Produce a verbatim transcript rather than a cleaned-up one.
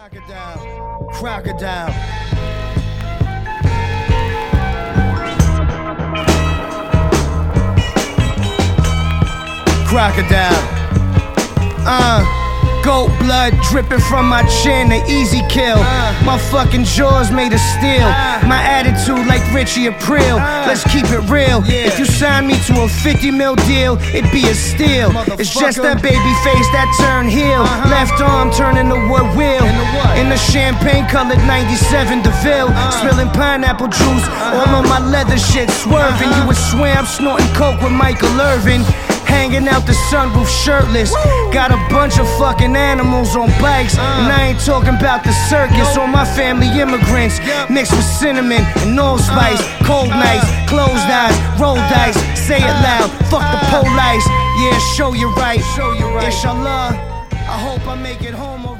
Crocodile, crocodile. Crocodile. Uh. Goat blood dripping from my chin, an easy kill. uh, My fucking jaws made of steel. uh, My attitude like Richie Aprile. uh, Let's keep it real. yeah. If you sign me to a fifty mil deal, it'd be a steal. It's just that baby face that turned heel. uh-huh. Left arm turning the wood wheel. In the, what? In the champagne colored ninety-seven DeVille. uh, Spilling pineapple juice uh-huh. all on my leather shit, swerving. uh-huh. You would swear I'm snorting coke with Michael Irvin. Hanging out the sunroof shirtless. Woo! Got a bunch of fucking animals on bikes. uh. And I ain't talking about the circus. All my family immigrants, yep. Mixed with cinnamon and allspice. uh. Cold uh. nights, closed uh. eyes, roll uh. dice. Say it loud, fuck uh. the police. Yeah, show you right, show you right. Inshallah, I hope I make it home.